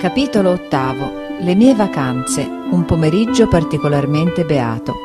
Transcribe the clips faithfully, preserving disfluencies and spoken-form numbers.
Capitolo ottavo. Le mie vacanze, un pomeriggio particolarmente beato.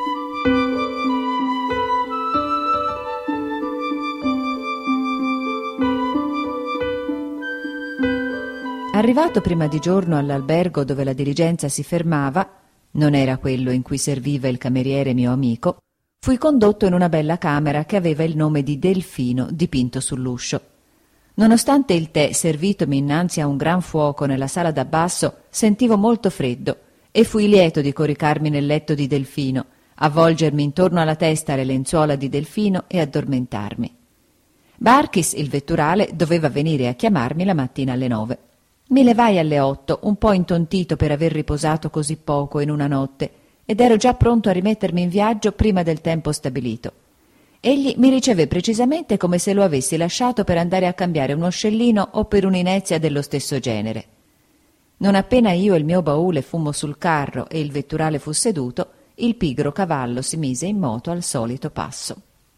Arrivato prima di giorno all'albergo dove la diligenza si fermava, non era quello in cui serviva il cameriere mio amico, fui condotto in una bella camera che aveva il nome di Delfino dipinto sull'uscio. Nonostante il tè servitomi innanzi a un gran fuoco nella sala da basso, sentivo molto freddo e fui lieto di coricarmi nel letto di Delfino, avvolgermi intorno alla testa le lenzuola di Delfino e addormentarmi. Barkis, il vetturale, doveva venire a chiamarmi la mattina alle nove. Mi levai alle otto, un po' intontito per aver riposato così poco in una notte, ed ero già pronto a rimettermi in viaggio prima del tempo stabilito. Egli mi riceve precisamente come se lo avessi lasciato per andare a cambiare uno scellino o per un'inezia dello stesso genere. Non appena io e il mio baule fummo sul carro e il vetturale fu seduto, il pigro cavallo si mise in moto al solito passo.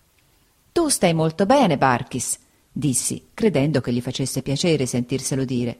«Tu stai molto bene, Barkis», dissi, credendo che gli facesse piacere sentirselo dire.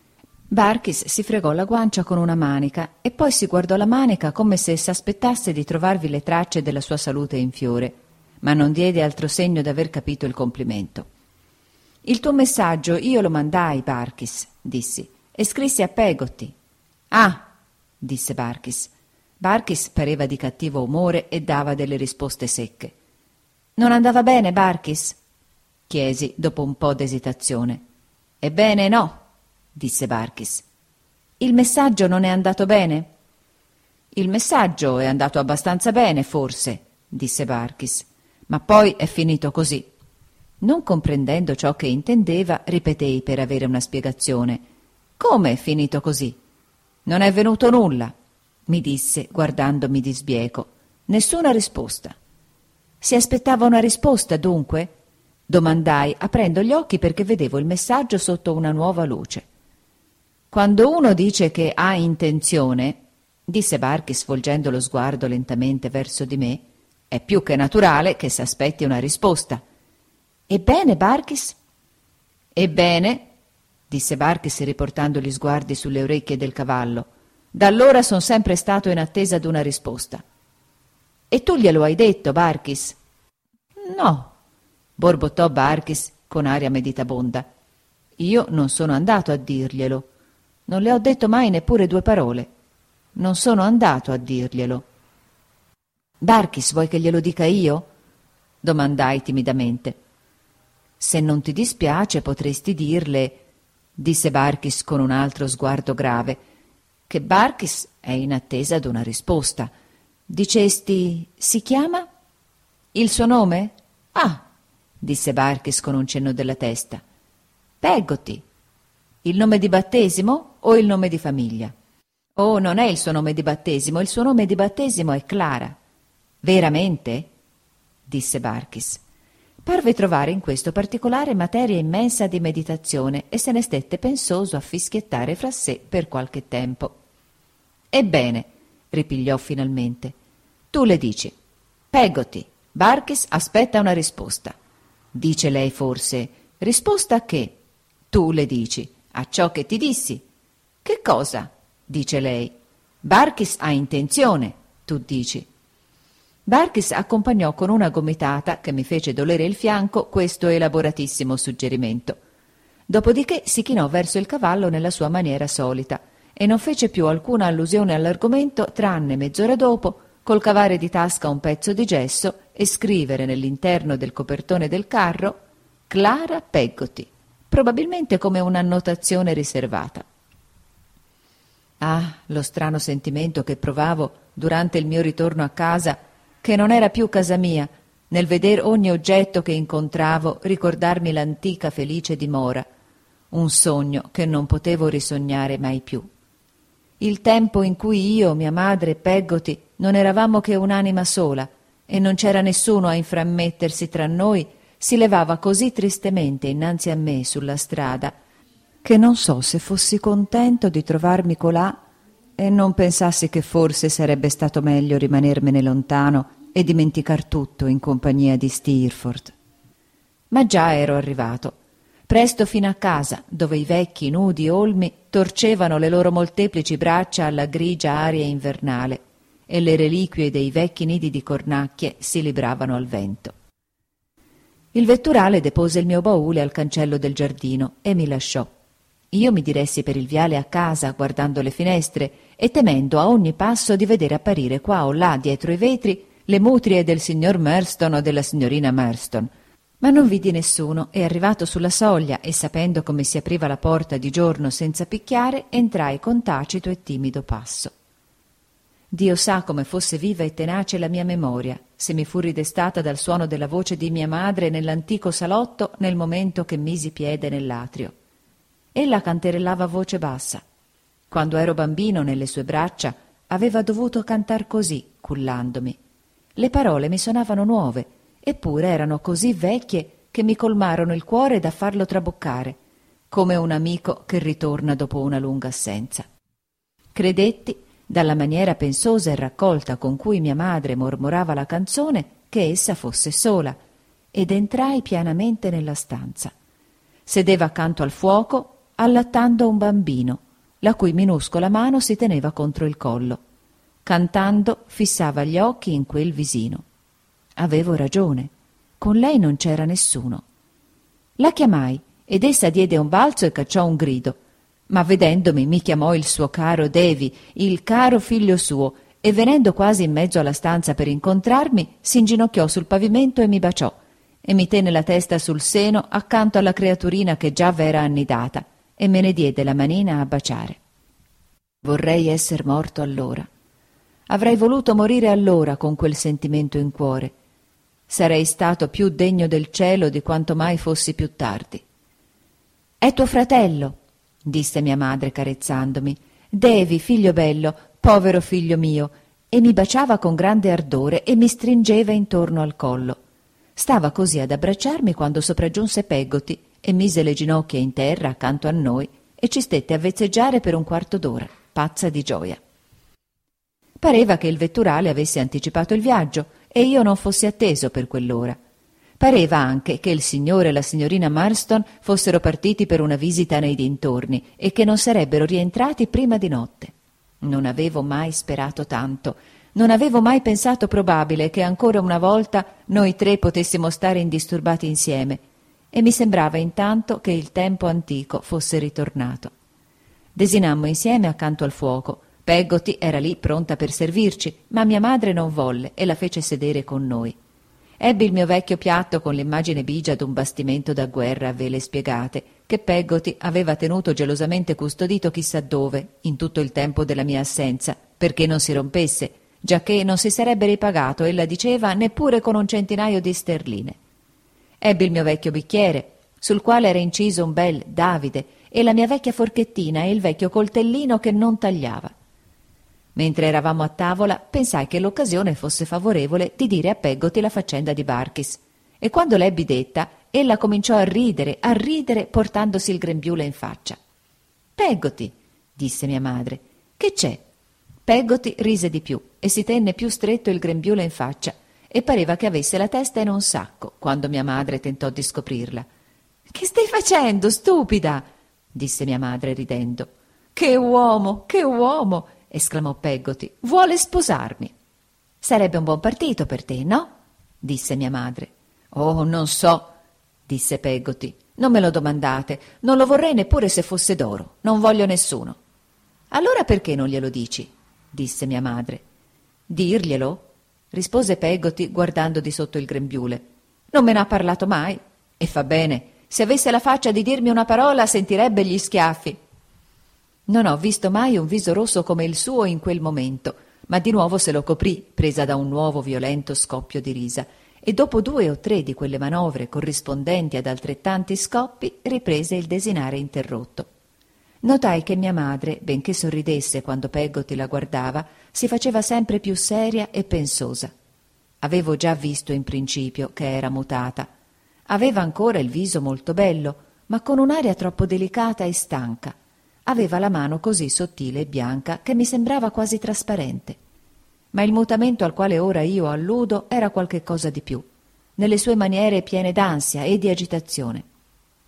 Barkis si fregò la guancia con una manica e poi si guardò la manica come se s'aspettasse di trovarvi le tracce della sua salute in fiore, ma non diede altro segno d'aver capito il complimento. «Il tuo messaggio io lo mandai, Barkis», dissi, «e scrissi a Peggotty». «Ah», disse Barkis. Barkis pareva di cattivo umore e dava delle risposte secche. «Non andava bene, Barkis?» chiesi dopo un po' d'esitazione. «Ebbene no», disse Barkis. «Il messaggio non è andato bene?» «Il messaggio è andato abbastanza bene, forse», disse Barkis. «Ma poi è finito così». Non comprendendo ciò che intendeva, ripetei per avere una spiegazione. «Come è finito così?» «Non è venuto nulla», mi disse, guardandomi di sbieco. «Nessuna risposta». «Si aspettava una risposta, dunque?» domandai, aprendo gli occhi perché vedevo il messaggio sotto una nuova luce. «Quando uno dice che ha intenzione», disse Barkis volgendo lo sguardo lentamente verso di me, «è più che naturale che s'aspetti una risposta». «Ebbene, Barkis?» «Ebbene», disse Barkis riportando gli sguardi sulle orecchie del cavallo, «da allora son sempre stato in attesa d'una risposta». «E tu glielo hai detto, Barkis?» «No», borbottò Barkis con aria meditabonda. «Io non sono andato a dirglielo. Non le ho detto mai neppure due parole. Non sono andato a dirglielo». «Barkis, vuoi che glielo dica io?» domandai timidamente. «Se non ti dispiace potresti dirle», disse Barkis con un altro sguardo grave, «che Barkis è in attesa d'una risposta. Dicesti, si chiama?» «Il suo nome?» «Ah», disse Barkis con un cenno della testa. «Peggotty». «Il nome di battesimo o il nome di famiglia?» «Oh, non è il suo nome di battesimo, il suo nome di battesimo è Clara». «Veramente?» disse Barkis. Parve trovare in questo particolare materia immensa di meditazione e se ne stette pensoso a fischiettare fra sé per qualche tempo. «Ebbene», ripigliò finalmente, «tu le dici, Peggotty, Barkis aspetta una risposta. Dice lei forse, risposta a che? Tu le dici, a ciò che ti dissi. Che cosa? Dice lei. Barkis ha intenzione, tu dici». Barkis accompagnò con una gomitata, che mi fece dolere il fianco, questo elaboratissimo suggerimento. Dopodiché si chinò verso il cavallo nella sua maniera solita e non fece più alcuna allusione all'argomento tranne mezz'ora dopo, col cavare di tasca un pezzo di gesso e scrivere nell'interno del copertone del carro «Clara Peggotty», probabilmente come un'annotazione riservata. Ah, lo strano sentimento che provavo durante il mio ritorno a casa, che non era più casa mia, nel veder ogni oggetto che incontravo ricordarmi l'antica felice dimora, un sogno che non potevo risognare mai più. Il tempo in cui io, mia madre e Peggotty non eravamo che un'anima sola e non c'era nessuno a inframmettersi tra noi, si levava così tristemente innanzi a me sulla strada che non so se fossi contento di trovarmi colà e non pensassi che forse sarebbe stato meglio rimanermene lontano e dimenticar tutto in compagnia di Steerforth. Ma già ero arrivato. presto fino a casa, dove i vecchi nudi olmi torcevano le loro molteplici braccia alla grigia aria invernale e le reliquie dei vecchi nidi di cornacchie si libravano al vento. Il vetturale depose il mio baule al cancello del giardino e mi lasciò. Io mi diressi per il viale a casa, guardando le finestre e temendo a ogni passo di vedere apparire qua o là dietro i vetri le mutrie del signor Marston o della signorina Marston. Ma non vidi nessuno e, arrivato sulla soglia e sapendo come si apriva la porta di giorno senza picchiare, entrai con tacito e timido passo. Dio sa come fosse viva e tenace la mia memoria, se mi fu ridestata dal suono della voce di mia madre nell'antico salotto nel momento che misi piede nell'atrio. Ella canterellava a voce bassa. Quando ero bambino nelle sue braccia aveva dovuto cantar così, cullandomi. Le parole mi suonavano nuove, eppure erano così vecchie che mi colmarono il cuore da farlo traboccare, come un amico che ritorna dopo una lunga assenza. Credetti, dalla maniera pensosa e raccolta con cui mia madre mormorava la canzone, che essa fosse sola, ed entrai pianamente nella stanza. Sedeva accanto al fuoco, allattando un bambino, la cui minuscola mano si teneva contro il collo. Cantando, fissava gli occhi in quel visino. Avevo ragione, con lei non c'era nessuno. La chiamai ed essa diede un balzo e cacciò un grido, ma vedendomi mi chiamò il suo caro Davy, il caro figlio suo, e venendo quasi in mezzo alla stanza per incontrarmi, si inginocchiò sul pavimento e mi baciò, e mi tenne la testa sul seno accanto alla creaturina che già v'era annidata, e me ne diede la manina a baciare. Vorrei esser morto allora. Avrei voluto morire allora con quel sentimento in cuore. Sarei stato più degno del cielo di quanto mai fossi più tardi. «È tuo fratello», disse mia madre carezzandomi. «Davy, figlio bello, povero figlio mio», e mi baciava con grande ardore e mi stringeva intorno al collo. Stava così ad abbracciarmi quando sopraggiunse Peggotty e mise le ginocchia in terra accanto a noi e ci stette a vezzeggiare per un quarto d'ora, pazza di gioia. Pareva che il vetturale avesse anticipato il viaggio e io non fossi atteso per quell'ora. Pareva anche che il signore e la signorina Marston fossero partiti per una visita nei dintorni e che non sarebbero rientrati prima di notte. Non avevo mai sperato tanto, non avevo mai pensato probabile che ancora una volta noi tre potessimo stare indisturbati insieme, e mi sembrava intanto che il tempo antico fosse ritornato. Desinammo insieme accanto al fuoco. Peggotty era lì pronta per servirci, ma mia madre non volle e la fece sedere con noi. Ebbi il mio vecchio piatto con l'immagine bigia d'un bastimento da guerra a vele spiegate, che Peggotty aveva tenuto gelosamente custodito chissà dove, in tutto il tempo della mia assenza, perché non si rompesse, giacché non si sarebbe ripagato, ella diceva, neppure con un centinaio di sterline. Ebbi il mio vecchio bicchiere, sul quale era inciso un bel Davide, e la mia vecchia forchettina e il vecchio coltellino che non tagliava. Mentre eravamo a tavola, pensai che l'occasione fosse favorevole di dire a Peggotty la faccenda di Barkis, e quando l'ebbi detta, ella cominciò a ridere, a ridere, portandosi il grembiule in faccia. «Peggotty», disse mia madre, «che c'è?» Peggotty rise di più e si tenne più stretto il grembiule in faccia, e pareva che avesse la testa in un sacco quando mia madre tentò di scoprirla. «Che stai facendo, stupida?» disse mia madre ridendo. «Che uomo, che uomo!» esclamò Peggotty. «Vuole sposarmi!» «Sarebbe un buon partito per te, no?» disse mia madre. «Oh, non so», disse Peggotty. «Non me lo domandate, non lo vorrei neppure se fosse d'oro, non voglio nessuno». «Allora perché non glielo dici?» disse mia madre. «Dirglielo?» rispose Peggotty guardando di sotto il grembiule. «Non me n'ha parlato mai, e fa bene. Se avesse la faccia di dirmi una parola sentirebbe gli schiaffi». Non ho visto mai un viso rosso come il suo in quel momento, ma di nuovo se lo coprì, presa da un nuovo violento scoppio di risa, e dopo due o tre di quelle manovre corrispondenti ad altrettanti scoppi riprese il desinare interrotto. Notai che mia madre, benché sorridesse quando Peggotty la guardava, si faceva sempre più seria e pensosa. Avevo già visto in principio che era mutata. Aveva ancora il viso molto bello, ma con un'aria troppo delicata e stanca. Aveva la mano così sottile e bianca che mi sembrava quasi trasparente. Ma il mutamento al quale ora io alludo era qualche cosa di più, nelle sue maniere piene d'ansia e di agitazione.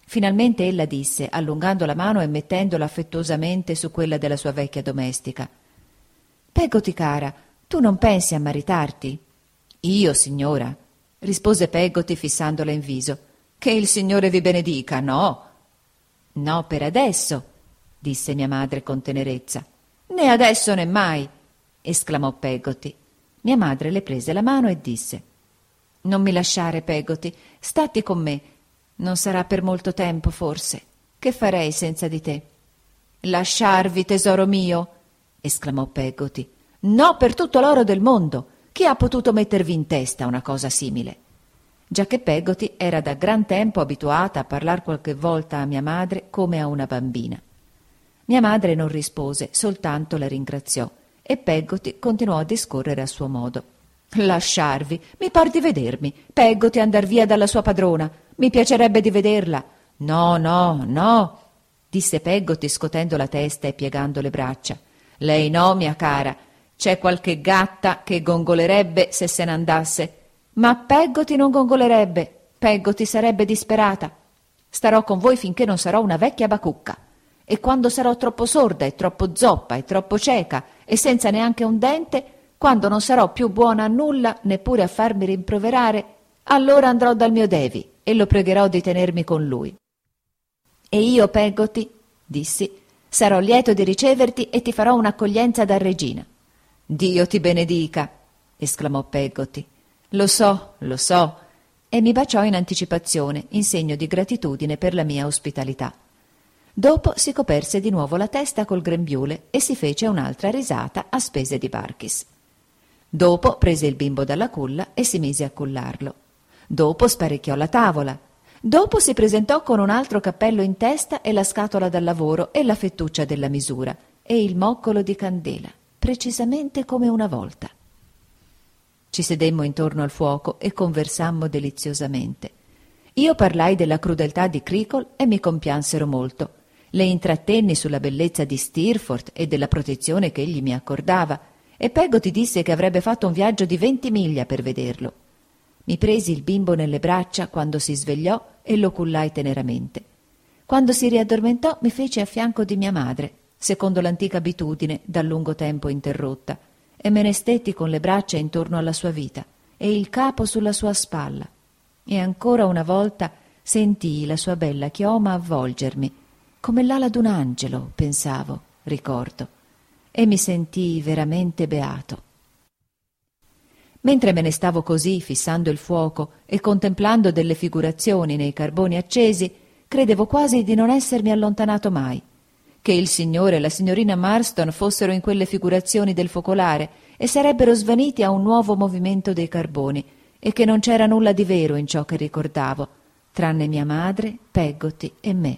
Finalmente ella disse, allungando la mano e mettendola affettuosamente su quella della sua vecchia domestica: «Peggotty cara, tu non pensi a maritarti?» «Io, signora», rispose Peggotty fissandola in viso. «Che il Signore vi benedica, no?» «No, per adesso», disse mia madre con tenerezza. «Né adesso né mai», esclamò Peggotty. Mia madre le prese la mano e disse: «Non mi lasciare, Peggotty, statti con me. Non sarà per molto tempo, forse. Che farei senza di te?» «Lasciarvi, tesoro mio?» esclamò Peggotty. «No, per tutto l'oro del mondo! Chi ha potuto mettervi in testa una cosa simile?» Giacché Peggotty era da gran tempo abituata a parlar qualche volta a mia madre come a una bambina. Mia madre non rispose, soltanto la ringraziò, e Peggotty continuò a discorrere a suo modo. «Lasciarvi? Mi par di vedermi. Peggotty andar via dalla sua padrona. Mi piacerebbe di vederla». «No, no, no», disse Peggotty scotendo la testa e piegando le braccia. «Lei no, mia cara. C'è qualche gatta che gongolerebbe se se n'andasse». «Ma Peggotty non gongolerebbe. Peggotty sarebbe disperata. Starò con voi finché non sarò una vecchia bacucca. E quando sarò troppo sorda e troppo zoppa e troppo cieca e senza neanche un dente, quando non sarò più buona a nulla, neppure a farmi rimproverare, allora andrò dal mio Davy e lo pregherò di tenermi con lui. E io, Peggotty, dissi, sarò lieto di riceverti e ti farò un'accoglienza da regina». «Dio ti benedica», esclamò Peggotty. «Lo so, lo so», e mi baciò in anticipazione, in segno di gratitudine per la mia ospitalità. Dopo si coperse di nuovo la testa col grembiule e si fece un'altra risata a spese di Barkis. Dopo prese il bimbo dalla culla e si mise a cullarlo. Dopo sparecchiò la tavola. Dopo si presentò con un altro cappello in testa e la scatola da lavoro e la fettuccia della misura e il moccolo di candela, precisamente come una volta. Ci sedemmo intorno al fuoco e conversammo deliziosamente. Io parlai della crudeltà di Creakle e mi compiansero molto. Le intrattenni sulla bellezza di Steerforth e della protezione che egli mi accordava, e Peggotty disse che avrebbe fatto un viaggio di venti miglia per vederlo. Mi presi il bimbo nelle braccia quando si svegliò e lo cullai teneramente. Quando si riaddormentò mi fece a fianco di mia madre, secondo l'antica abitudine da lungo tempo interrotta, e me ne stetti con le braccia intorno alla sua vita e il capo sulla sua spalla. E ancora una volta sentii la sua bella chioma avvolgermi, come l'ala d'un angelo, pensavo, ricordo, e mi sentii veramente beato. Mentre me ne stavo così, fissando il fuoco e contemplando delle figurazioni nei carboni accesi, credevo quasi di non essermi allontanato mai, che il signore e la signorina Marston fossero in quelle figurazioni del focolare e sarebbero svaniti a un nuovo movimento dei carboni, e che non c'era nulla di vero in ciò che ricordavo, tranne mia madre, Peggotty e me.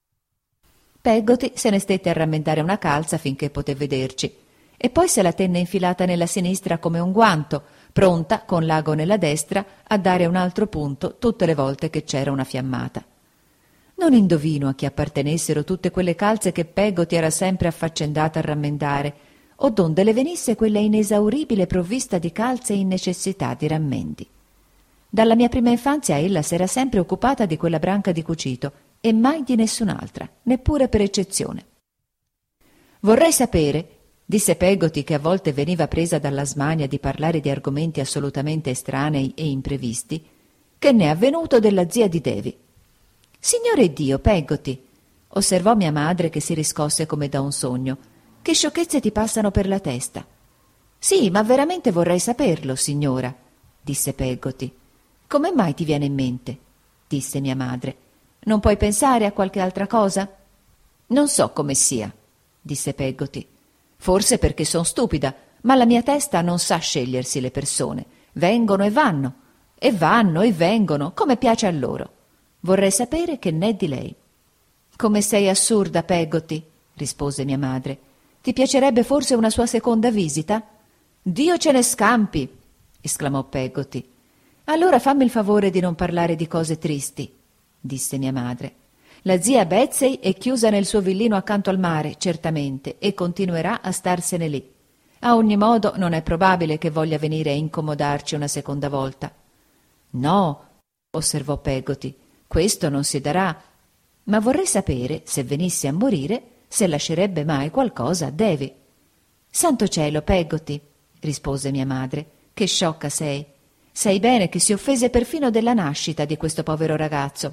Peggotty se ne stette a rammentare una calza finché poté vederci, e poi se la tenne infilata nella sinistra come un guanto, pronta, con l'ago nella destra, a dare un altro punto tutte le volte che c'era una fiammata. Non indovino a chi appartenessero tutte quelle calze che Peggotty era sempre affaccendata a rammendare, o donde le venisse quella inesauribile provvista di calze in necessità di rammendi. Dalla mia prima infanzia ella s'era sempre occupata di quella branca di cucito e mai di nessun'altra, neppure per eccezione. «Vorrei sapere», disse Peggotty, che a volte veniva presa dalla smania di parlare di argomenti assolutamente estranei e imprevisti, «che n'è avvenuto della zia di Davy». «Signore Dio, Peggotty», osservò mia madre, che si riscosse come da un sogno, «che sciocchezze ti passano per la testa?» «Sì, ma veramente vorrei saperlo, signora», disse Peggotty. «Come mai ti viene in mente?» disse mia madre. «Non puoi pensare a qualche altra cosa?» «Non so come sia», disse Peggotty. «Forse perché son stupida, ma la mia testa non sa scegliersi le persone. Vengono e vanno, e vanno e vengono, come piace a loro. Vorrei sapere che n'è di lei». «Come sei assurda, Peggotty», rispose mia madre. «Ti piacerebbe forse una sua seconda visita?» «Dio ce ne scampi», esclamò Peggotty. «Allora fammi il favore di non parlare di cose tristi», disse mia madre. «La zia Betsey è chiusa nel suo villino accanto al mare, certamente, e continuerà a starsene lì. A ogni modo non è probabile che voglia venire a incomodarci una seconda volta». «No», osservò Peggotty, «questo non si darà. ma vorrei sapere, se venisse a morire, se lascerebbe mai qualcosa a Davy. Santo cielo, Peggotty, rispose mia madre, che sciocca sei. Sai bene che si offese perfino della nascita di questo povero ragazzo.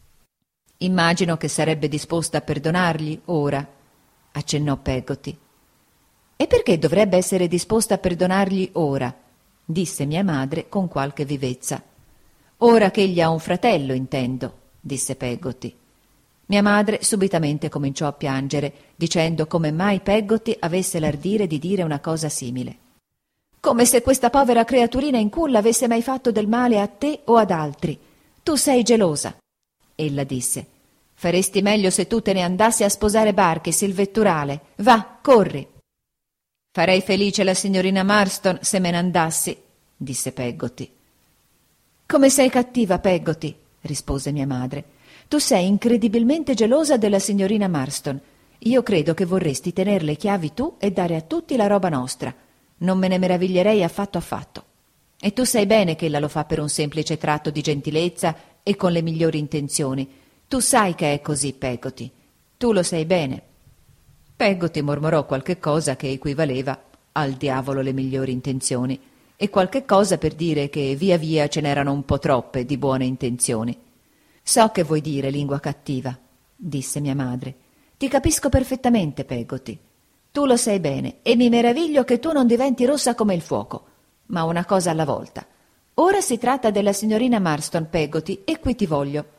Immagino che sarebbe disposta a perdonargli ora, accennò Peggotty. E perché dovrebbe essere disposta a perdonargli ora? Disse mia madre con qualche vivezza. Ora che egli ha un fratello, intendo, disse Peggotty. Mia madre subitamente cominciò a piangere, dicendo come mai Peggotty avesse l'ardire di dire una cosa simile. Come se questa povera creaturina inculla avesse mai fatto del male a te o ad altri. Tu sei gelosa. Ella disse. Faresti meglio se tu te ne andassi a sposare Barkis, il vetturale. Va, corri. Farei felice la signorina Marston se me ne andassi, disse Peggotty. Come sei cattiva, Peggotty, rispose mia madre. Tu sei incredibilmente gelosa della signorina Marston. Io credo che vorresti tener le chiavi tu e dare a tutti la roba nostra. Non me ne meraviglierei affatto affatto. E tu sai bene che ella lo fa per un semplice tratto di gentilezza e con le migliori intenzioni. Tu sai che è così, Peggotty. Tu lo sai bene. Peggotty mormorò qualche cosa che equivaleva al diavolo le migliori intenzioni e qualche cosa per dire che via via ce n'erano un po' troppe di buone intenzioni. So che vuoi dire, lingua cattiva, disse mia madre. Ti capisco perfettamente, Peggotty. Tu lo sai bene e mi meraviglio che tu non diventi rossa come il fuoco. Ma una cosa alla volta. Ora si tratta della signorina Marston, Peggotty, e qui ti voglio.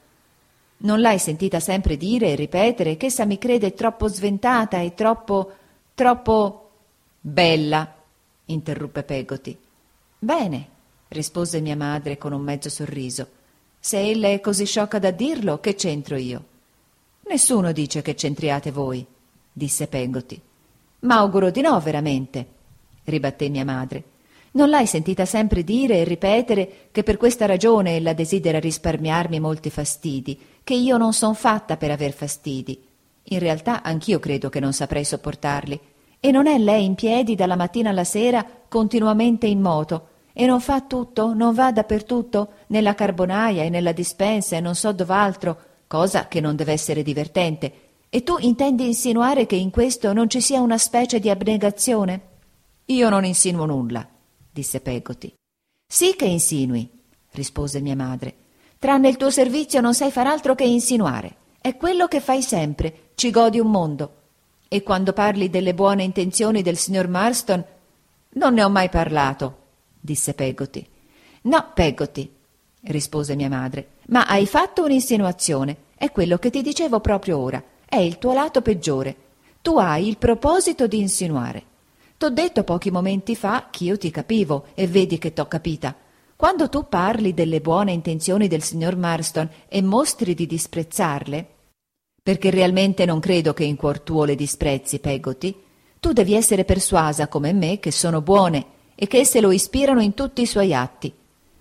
Non l'hai sentita sempre dire e ripetere che essa mi crede troppo sventata e troppo, troppo... Bella, interruppe Peggotty. Bene, rispose mia madre con un mezzo sorriso. Se ella è così sciocca da dirlo, che c'entro io? Nessuno dice che c'entriate voi, disse Peggotty. Ma auguro di no, veramente, ribatté mia madre. Non l'hai sentita sempre dire e ripetere che per questa ragione ella desidera risparmiarmi molti fastidi, che io non son fatta per aver fastidi. In realtà anch'io credo che non saprei sopportarli. E non è lei in piedi dalla mattina alla sera, continuamente in moto, e non fa tutto, non va dappertutto, nella carbonaia e nella dispensa e non so dov'altro, cosa che non deve essere divertente. E tu intendi insinuare che in questo non ci sia una specie di abnegazione? Io non insinuo nulla, disse Peggotty. Sì che insinui, rispose mia madre. Tranne il tuo servizio non sai far altro che insinuare. È quello che fai sempre, ci godi un mondo. E quando parli delle buone intenzioni del signor Marston, non ne ho mai parlato, disse Peggotty. No, Peggotty, rispose mia madre, ma hai fatto un'insinuazione. È quello che ti dicevo proprio ora. È il tuo lato peggiore. Tu hai il proposito di insinuare. T'ho detto pochi momenti fa che io ti capivo e vedi che t'ho capita. Quando tu parli delle buone intenzioni del signor Marston e mostri di disprezzarle, perché realmente non credo che in cuor tuo le disprezzi, Peggotty, tu devi essere persuasa come me che sono buone e che esse lo ispirano in tutti i suoi atti.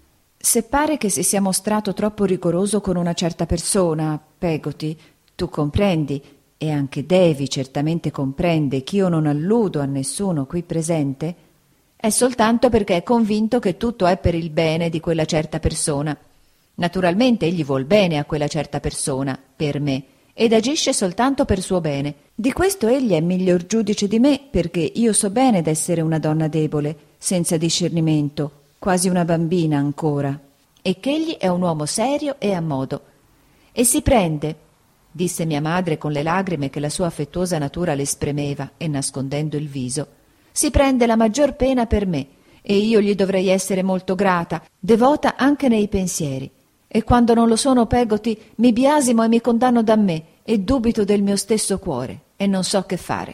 Se pare che si sia mostrato troppo rigoroso con una certa persona, Peggotty, tu comprendi, e anche Davy certamente comprende che io non alludo a nessuno qui presente, è soltanto perché è convinto che tutto è per il bene di quella certa persona. Naturalmente egli vuol bene a quella certa persona, per me, ed agisce soltanto per suo bene. Di questo egli è miglior giudice di me, perché io so bene d'essere una donna debole, senza discernimento, quasi una bambina ancora, e ch'egli è un uomo serio e a modo. E si prende, disse mia madre con le lagrime che la sua affettuosa natura le spremeva e nascondendo il viso, si prende la maggior pena per me, e io gli dovrei essere molto grata, devota anche nei pensieri. E quando non lo sono, Peggotty, mi biasimo e mi condanno da me, e dubito del mio stesso cuore, e non so che fare.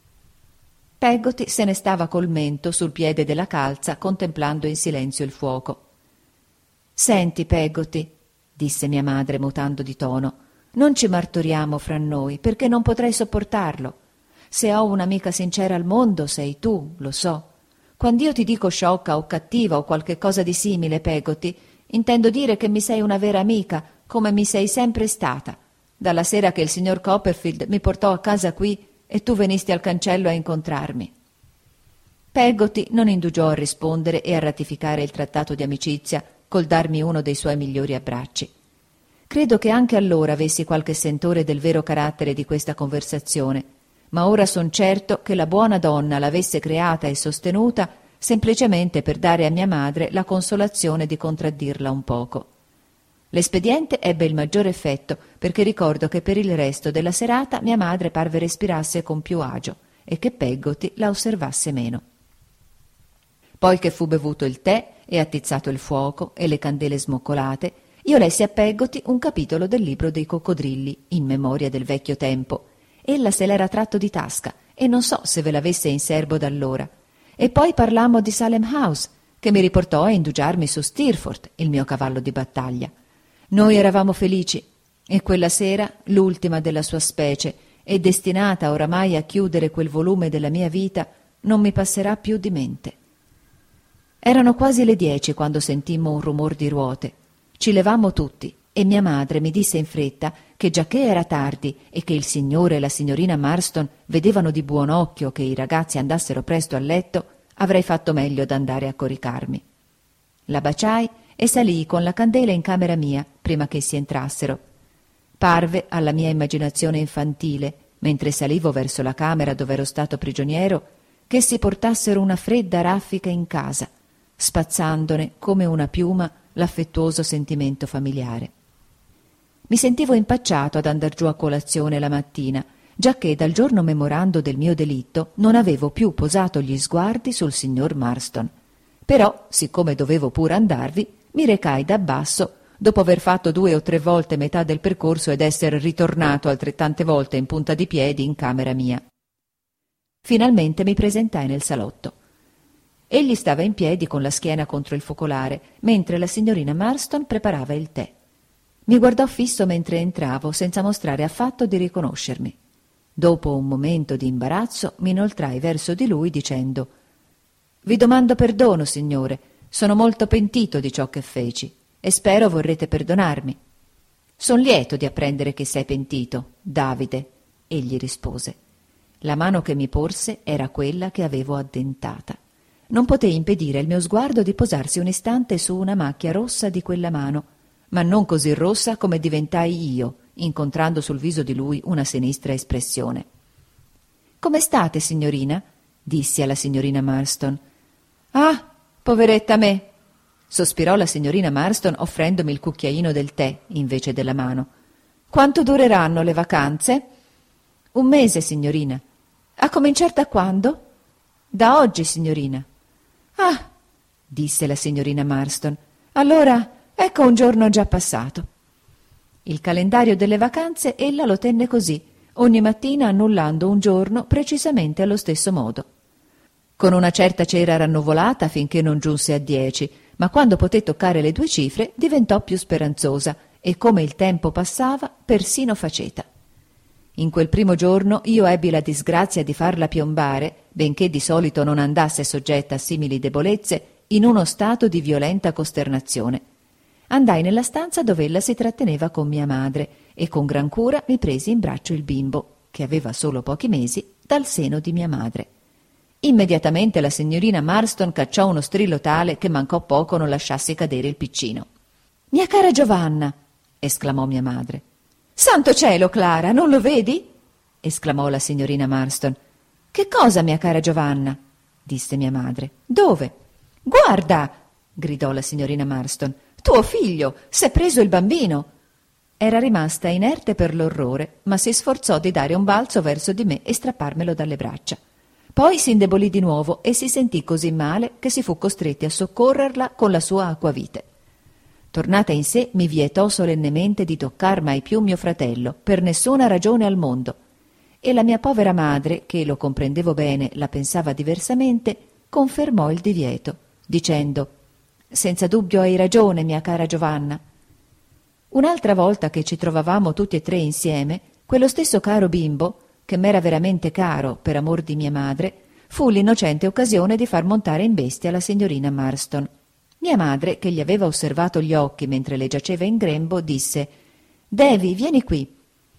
Peggotty se ne stava col mento sul piede della calza, contemplando in silenzio il fuoco. «Senti, Peggotty», disse mia madre mutando di tono, «non ci martoriamo fra noi, perché non potrei sopportarlo. Se ho un'amica sincera al mondo, sei tu, lo so. Quando io ti dico sciocca o cattiva o qualche cosa di simile, Peggotty, intendo dire che mi sei una vera amica, come mi sei sempre stata, dalla sera che il signor Copperfield mi portò a casa qui e tu venisti al cancello a incontrarmi». Peggotty non indugiò a rispondere e a ratificare il trattato di amicizia col darmi uno dei suoi migliori abbracci. Credo che anche allora avessi qualche sentore del vero carattere di questa conversazione, ma ora son certo che la buona donna l'avesse creata e sostenuta semplicemente per dare a mia madre la consolazione di contraddirla un poco. L'espediente ebbe il maggiore effetto, perché ricordo che per il resto della serata mia madre parve respirasse con più agio e che Peggotty la osservasse meno. Poi che fu bevuto il tè e attizzato il fuoco e le candele smoccolate, io lessi a Peggotty un capitolo del libro dei coccodrilli, in memoria del vecchio tempo. Ella se l'era tratto di tasca e non so se ve l'avesse in serbo da allora. E poi parlammo di Salem House, che mi riportò a indugiarmi su Steerforth, il mio cavallo di battaglia. Noi eravamo felici, e quella sera, l'ultima della sua specie, e destinata oramai a chiudere quel volume della mia vita, non mi passerà più di mente. Erano quasi le dieci quando sentimmo un rumor di ruote. Ci levammo tutti e mia madre mi disse in fretta che giacché era tardi e che il signore e la signorina Marston vedevano di buon occhio che i ragazzi andassero presto a letto, avrei fatto meglio d'andare a coricarmi. La baciai e salii con la candela in camera mia prima che essi entrassero. Parve alla mia immaginazione infantile, mentre salivo verso la camera dove ero stato prigioniero, che essi portassero una fredda raffica in casa, spazzandone come una piuma l'affettuoso sentimento familiare. Mi sentivo impacciato ad andar giù a colazione la mattina, giacché dal giorno memorando del mio delitto non avevo più posato gli sguardi sul signor Marston. Però, siccome dovevo pure andarvi, mi recai da basso, dopo aver fatto due o tre volte metà del percorso ed essere ritornato altrettante volte in punta di piedi in camera mia. Finalmente mi presentai nel salotto. Egli stava in piedi con la schiena contro il focolare, mentre la signorina Marston preparava il tè. Mi guardò fisso mentre entravo, senza mostrare affatto di riconoscermi. Dopo un momento di imbarazzo mi inoltrai verso di lui dicendo: «Vi domando perdono, signore, sono molto pentito di ciò che feci e spero vorrete perdonarmi». «Son lieto di apprendere che sei pentito, Davide», egli rispose. La mano che mi porse era quella che avevo addentata. Non potei impedire al mio sguardo di posarsi un istante su una macchia rossa di quella mano, ma non così rossa come diventai io, incontrando sul viso di lui una sinistra espressione. «Come state, signorina?» dissi alla signorina Marston. «Ah, poveretta me!» sospirò la signorina Marston offrendomi il cucchiaino del tè invece della mano. «Quanto dureranno le vacanze?» «Un mese, signorina». «A cominciar da quando?» «Da oggi, signorina». «Ah», disse la signorina Marston, «allora ecco un giorno già passato». Il calendario delle vacanze ella lo tenne così, ogni mattina annullando un giorno precisamente allo stesso modo. Con una certa cera rannuvolata finché non giunse a dieci, ma quando poté toccare le due cifre diventò più speranzosa e, come il tempo passava, persino faceta. In quel primo giorno io ebbi la disgrazia di farla piombare, benché di solito non andasse soggetta a simili debolezze, in uno stato di violenta costernazione. Andai nella stanza dove ella si tratteneva con mia madre e con gran cura mi presi in braccio il bimbo, che aveva solo pochi mesi, dal seno di mia madre. Immediatamente la signorina Marston cacciò uno strillo tale che mancò poco non lasciassi cadere il piccino. «Mia cara Giovanna!» esclamò mia madre. «Santo cielo, Clara, non lo vedi?» esclamò la signorina Marston. «Che cosa, mia cara Giovanna?» disse mia madre. «Dove?» «Guarda!» gridò la signorina Marston. «Tuo figlio s'è preso il bambino!» Era rimasta inerte per l'orrore, ma si sforzò di dare un balzo verso di me e strapparmelo dalle braccia. Poi si indebolì di nuovo e si sentì così male che si fu costretti a soccorrerla con la sua acquavite. Tornata in sé, mi vietò solennemente di toccar mai più mio fratello, per nessuna ragione al mondo. E la mia povera madre, che lo comprendevo bene, la pensava diversamente, confermò il divieto, dicendo: «Senza dubbio hai ragione, mia cara Giovanna». Un'altra volta che ci trovavamo tutti e tre insieme, quello stesso caro bimbo, che m'era veramente caro per amor di mia madre, fu l'innocente occasione di far montare in bestia la signorina Marston. Mia madre, che gli aveva osservato gli occhi mentre le giaceva in grembo, disse: «Davy, vieni qui».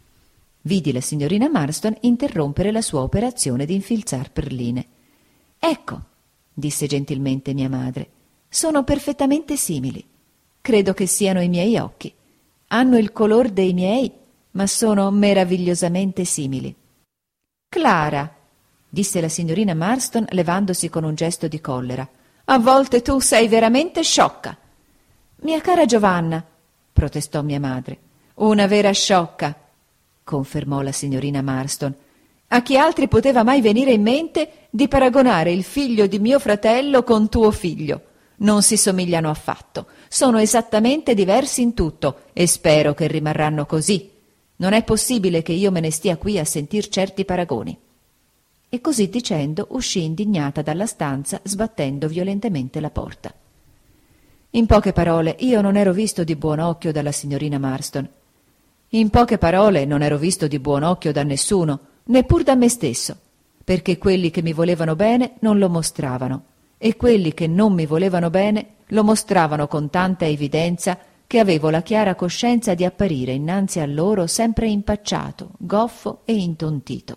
Vidi la signorina Marston interrompere la sua operazione di infilzar perline. «Ecco», disse gentilmente mia madre, «sono perfettamente simili. Credo che siano i miei occhi. hanno il color dei miei, ma sono meravigliosamente simili. Clara, disse la signorina Marston levandosi con un gesto di collera, a volte tu sei veramente sciocca. Mia cara Giovanna, protestò mia madre. Una vera sciocca, confermò la signorina Marston. A chi altri poteva mai venire in mente di paragonare il figlio di mio fratello con tuo figlio? Non si somigliano affatto, sono esattamente diversi in tutto e spero che rimarranno così. Non è possibile che io me ne stia qui a sentir certi paragoni. E così dicendo uscì indignata dalla stanza, sbattendo violentemente la porta. In poche parole, io non ero visto di buon occhio dalla signorina Marston. In poche parole, non ero visto di buon occhio da nessuno, neppur da me stesso, perché quelli che mi volevano bene non lo mostravano, e quelli che non mi volevano bene lo mostravano con tanta evidenza che avevo la chiara coscienza di apparire innanzi a loro sempre impacciato, goffo e intontito.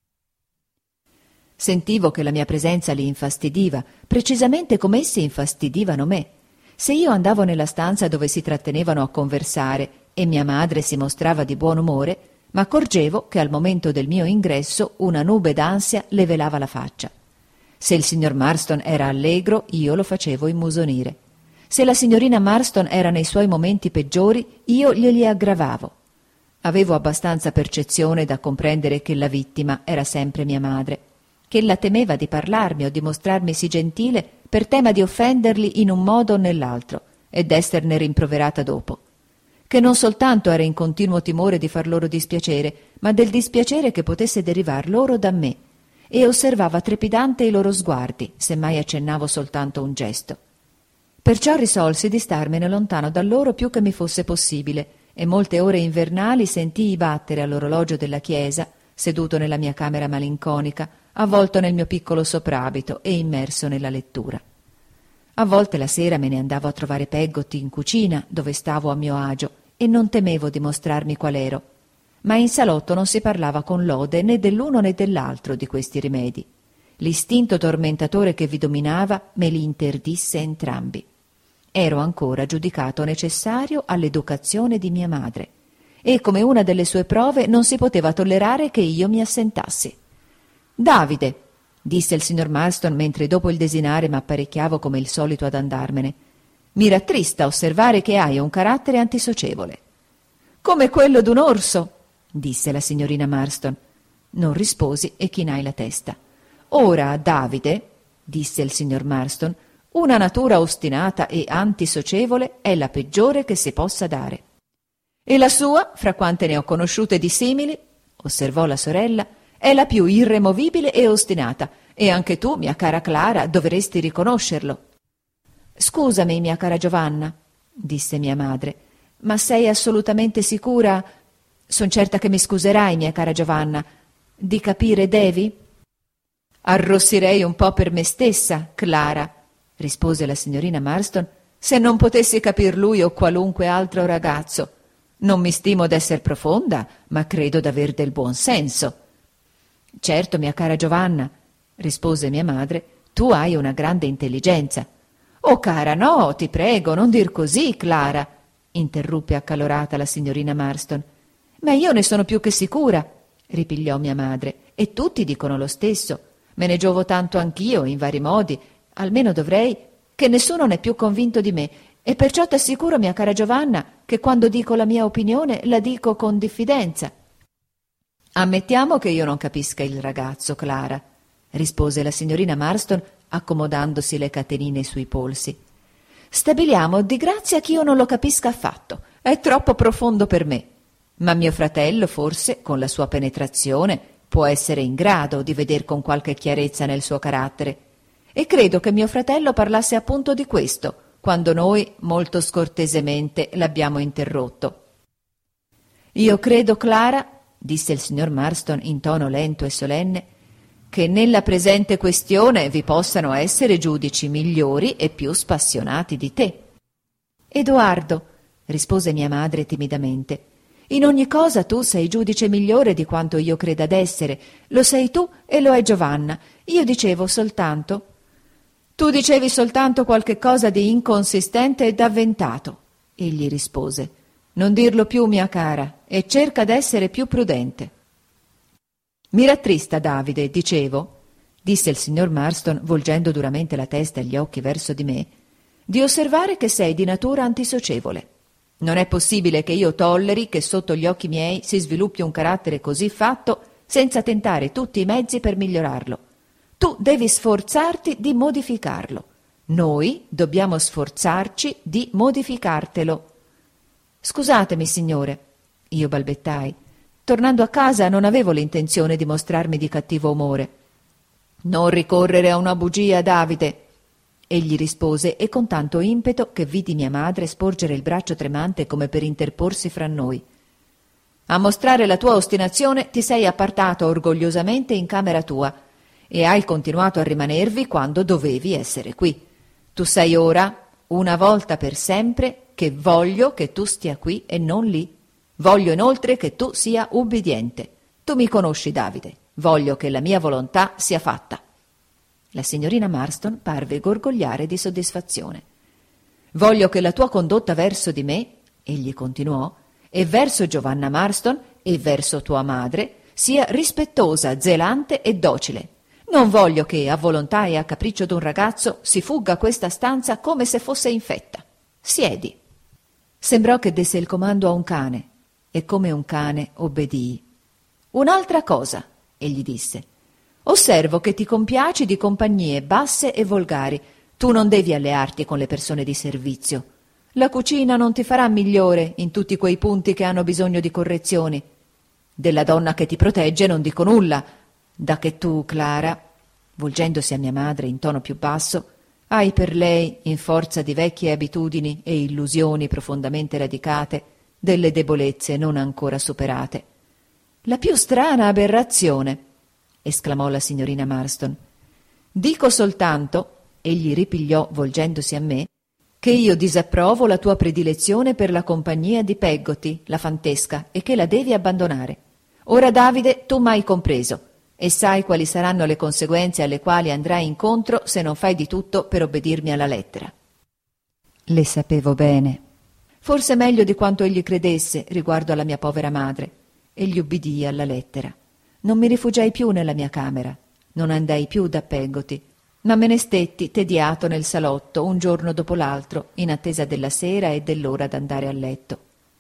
Sentivo che la mia presenza li infastidiva, precisamente come essi infastidivano me. Se io andavo nella stanza dove si trattenevano a conversare e mia madre si mostrava di buon umore, m'accorgevo che al momento del mio ingresso una nube d'ansia le velava la faccia. Se il signor Marston era allegro, io lo facevo immusonire. Se la signorina Marston era nei suoi momenti peggiori, io glieli aggravavo. Avevo abbastanza percezione da comprendere che la vittima era sempre mia madre, che ella temeva di parlarmi o di mostrarmi sì gentile per tema di offenderli in un modo o nell'altro ed esserne rimproverata dopo, che non soltanto era in continuo timore di far loro dispiacere, ma del dispiacere che potesse derivar loro da me, e osservava trepidante i loro sguardi, se mai accennavo soltanto un gesto. Perciò risolsi di starmene lontano da loro più che mi fosse possibile, e molte ore invernali sentii battere all'orologio della chiesa, seduto nella mia camera malinconica, avvolto nel mio piccolo soprabito e immerso nella lettura. A volte la sera me ne andavo a trovare Peggotty in cucina, dove stavo a mio agio, e non temevo di mostrarmi qual ero. Ma in salotto non si parlava con lode né dell'uno né dell'altro di questi rimedi. L'istinto tormentatore che vi dominava me li interdisse entrambi. Ero ancora giudicato necessario all'educazione di mia madre, e come una delle sue prove non si poteva tollerare che io mi assentassi. «Davide», disse il signor Marston mentre dopo il desinare m'apparecchiavo come il solito ad andarmene, «mi rattrista osservare che hai un carattere antisocievole». «Come quello d'un orso», disse la signorina Marston. Non risposi e chinai la testa. «Ora, Davide», disse il signor Marston, «una natura ostinata e antisocievole è la peggiore che si possa dare». «E la sua, fra quante ne ho conosciute di simili», osservò la sorella, «è la più irremovibile e ostinata, e anche tu, mia cara Clara, dovresti riconoscerlo». «Scusami, mia cara Giovanna», disse mia madre, «ma sei assolutamente sicura, son certa che mi scuserai, mia cara Giovanna, di capire Devi?» «Arrossirei un po' per me stessa, Clara», rispose la signorina Marston, «se non potessi capir lui o qualunque altro ragazzo. Non mi stimo d'esser profonda, ma credo d'aver del buon senso». «Certo, mia cara Giovanna», rispose mia madre, «tu hai una grande intelligenza». «Oh, cara, no, ti prego, non dir così, Clara», interruppe accalorata la signorina Marston. «Ma io ne sono più che sicura», ripigliò mia madre, «e tutti dicono lo stesso. Me ne giovo tanto anch'io, in vari modi, almeno dovrei, che nessuno n'è più convinto di me, e perciò t'assicuro, mia cara Giovanna, che quando dico la mia opinione la dico con diffidenza». «Ammettiamo che io non capisca il ragazzo, Clara», rispose la signorina Marston, accomodandosi le catenine sui polsi. «Stabiliamo di grazia che io non lo capisca affatto, è troppo profondo per me. Ma mio fratello, forse, con la sua penetrazione, può essere in grado di veder con qualche chiarezza nel suo carattere. E credo che mio fratello parlasse appunto di questo, quando noi, molto scortesemente, l'abbiamo interrotto». «Io credo, Clara», disse il signor Marston in tono lento e solenne, «che nella presente questione vi possano essere giudici migliori e più spassionati di te». «Edoardo», rispose mia madre timidamente, «in ogni cosa tu sei giudice migliore di quanto io creda d'essere. Lo sei tu e lo è Giovanna. Io dicevo soltanto...» «Tu dicevi soltanto qualche cosa di inconsistente e d'avventato», egli rispose. Non dirlo più, mia cara, e cerca d'essere più prudente. Mi rattrista, Davide, dicevo, disse il signor Marston, volgendo duramente la testa e gli occhi verso di me, di osservare che sei di natura antisocievole. Non è possibile che io tolleri che sotto gli occhi miei si sviluppi un carattere così fatto senza tentare tutti i mezzi per migliorarlo. Tu devi sforzarti di modificarlo. Noi dobbiamo sforzarci di modificartelo. Scusatemi, signore, io balbettai. Tornando a casa non avevo l'intenzione di mostrarmi di cattivo umore. Non ricorrere a una bugia, Davide, egli rispose, e con tanto impeto che vidi mia madre sporgere il braccio tremante come per interporsi fra noi. A mostrare la tua ostinazione ti sei appartato orgogliosamente in camera tua e hai continuato a rimanervi quando dovevi essere qui. Tu sei ora, una volta per sempre, che voglio che tu stia qui e non lì. Voglio inoltre che tu sia ubbidiente. Tu mi conosci, Davide. Voglio che la mia volontà sia fatta. La signorina Marston parve gorgogliare di soddisfazione. Voglio che la tua condotta verso di me, egli continuò, e verso Giovanna Marston e verso tua madre sia rispettosa, zelante e docile. Non voglio che, a volontà e a capriccio d'un ragazzo, si fugga questa stanza come se fosse infetta. Siedi. Sembrò che desse il comando a un cane, e come un cane obbedii. Un'altra cosa, egli disse. Osservo che ti compiaci di compagnie basse e volgari. Tu non devi allearti con le persone di servizio. La cucina non ti farà migliore in tutti quei punti che hanno bisogno di correzioni. Della donna che ti protegge non dico nulla, da che tu, Clara, volgendosi a mia madre in tono più basso, hai per lei, in forza di vecchie abitudini e illusioni profondamente radicate, delle debolezze non ancora superate. La più strana aberrazione, esclamò la signorina Marston. Dico soltanto, egli ripigliò volgendosi a me, che io disapprovo la tua predilezione per la compagnia di Peggotty, la fantesca, e che la devi abbandonare. Ora, Davide, tu m'hai compreso, e sai quali saranno le conseguenze alle quali andrai incontro se non fai di tutto per obbedirmi alla lettera. Le sapevo bene. Forse meglio di quanto egli credesse riguardo alla mia povera madre. Egli ubbidì alla lettera. Non mi rifugiai più nella mia camera, non andai più da Peggotty, ma me ne stetti tediato nel salotto un giorno dopo l'altro, in attesa della sera e dell'ora d'andare a letto.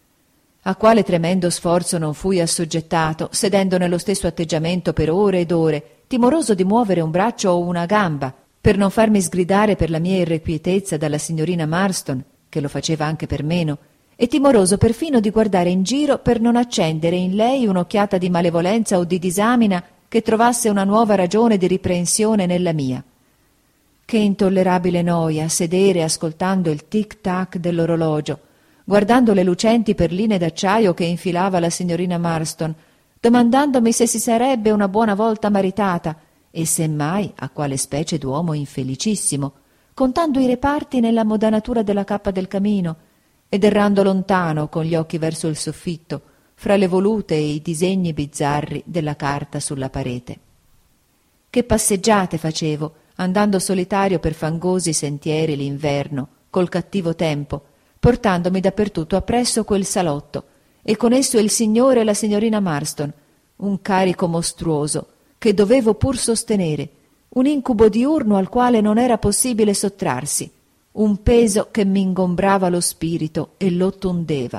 A quale tremendo sforzo non fui assoggettato, sedendo nello stesso atteggiamento per ore ed ore, timoroso di muovere un braccio o una gamba, per non farmi sgridare per la mia irrequietezza dalla signorina Marston, che lo faceva anche per meno, e timoroso perfino di guardare in giro per non accendere in lei un'occhiata di malevolenza o di disamina che trovasse una nuova ragione di riprensione nella mia. Che intollerabile noia sedere ascoltando il tic-tac dell'orologio, guardando le lucenti perline d'acciaio che infilava la signorina Marston, domandandomi se si sarebbe una buona volta maritata e se mai a quale specie d'uomo infelicissimo, contando i reparti nella modanatura della cappa del camino ed errando lontano con gli occhi verso il soffitto, fra le volute e i disegni bizzarri della carta sulla parete. Che passeggiate facevo, andando solitario per fangosi sentieri l'inverno, col cattivo tempo, portandomi dappertutto appresso quel salotto, e con esso il signore e la signorina Marston, un carico mostruoso che dovevo pur sostenere, un incubo diurno al quale non era possibile sottrarsi, un peso che m'ingombrava lo spirito e lo tondeva.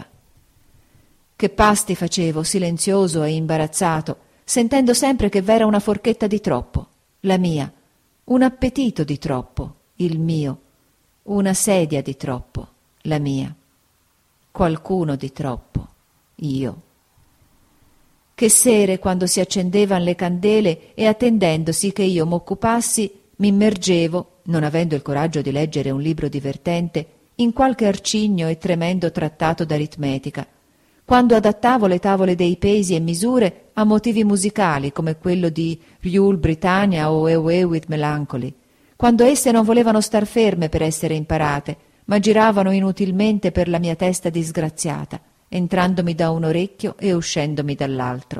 Che pasti facevo, silenzioso e imbarazzato, sentendo sempre che v'era una forchetta di troppo, la mia, un appetito di troppo, il mio, una sedia di troppo, la mia, qualcuno di troppo, io. Che sere, quando si accendevan le candele e attendendosi che io m'occupassi, m'immergevo, non avendo il coraggio di leggere un libro divertente, in qualche arcigno e tremendo trattato d'aritmetica, quando adattavo le tavole dei pesi e misure a motivi musicali come quello di Rule Britannia o Away with Melancholy, quando esse non volevano star ferme per essere imparate, ma giravano inutilmente per la mia testa disgraziata, entrandomi da un orecchio e uscendomi dall'altro.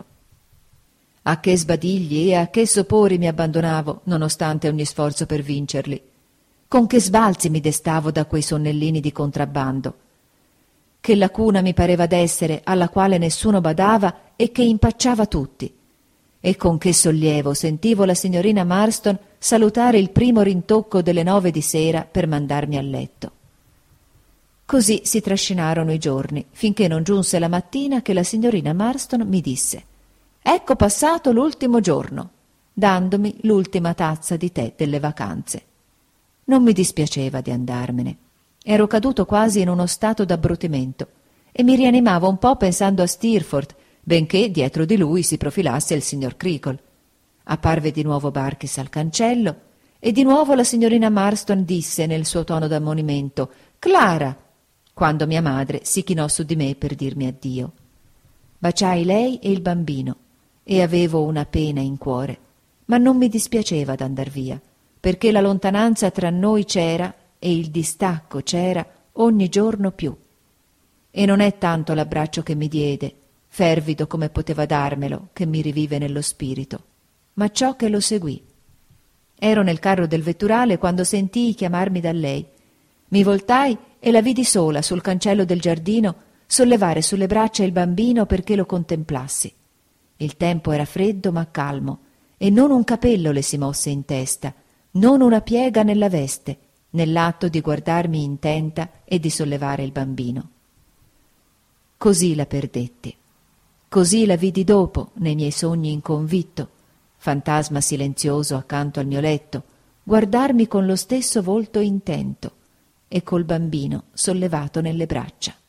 A che sbadigli e a che sopori mi abbandonavo, nonostante ogni sforzo per vincerli. Con che sbalzi mi destavo da quei sonnellini di contrabbando. che la cuna mi pareva d'essere, alla quale nessuno badava e che impacciava tutti. E con che sollievo sentivo la signorina Marston salutare il primo rintocco delle nove di sera per mandarmi a letto. Così si trascinarono i giorni, finché non giunse la mattina che la signorina Marston mi disse: «Ecco passato l'ultimo giorno», dandomi l'ultima tazza di tè delle vacanze. Non mi dispiaceva di andarmene. Ero caduto quasi in uno stato d'abbrutimento e mi rianimavo un po' pensando a Steerforth, benché dietro di lui si profilasse il signor Creakle. Apparve di nuovo Barkis al cancello e di nuovo la signorina Marston disse nel suo tono d'ammonimento: «Clara!», quando mia madre si chinò su di me per dirmi addio. Baciai lei e il bambino e avevo una pena in cuore, ma non mi dispiaceva d'andar via, perché la lontananza tra noi c'era e il distacco c'era ogni giorno più. E non è tanto l'abbraccio che mi diede, fervido come poteva darmelo, che mi rivive nello spirito, ma ciò che lo seguì. Ero nel carro del vetturale quando sentii chiamarmi da lei. Mi voltai e la vidi sola sul cancello del giardino sollevare sulle braccia il bambino perché lo contemplassi. Il tempo era freddo ma calmo e non un capello le si mosse in testa, non una piega nella veste, nell'atto di guardarmi intenta e di sollevare il bambino. Così la perdetti. Così la vidi dopo, nei miei sogni inconvitto, fantasma silenzioso accanto al mio letto, guardarmi con lo stesso volto intento e col bambino sollevato nelle braccia.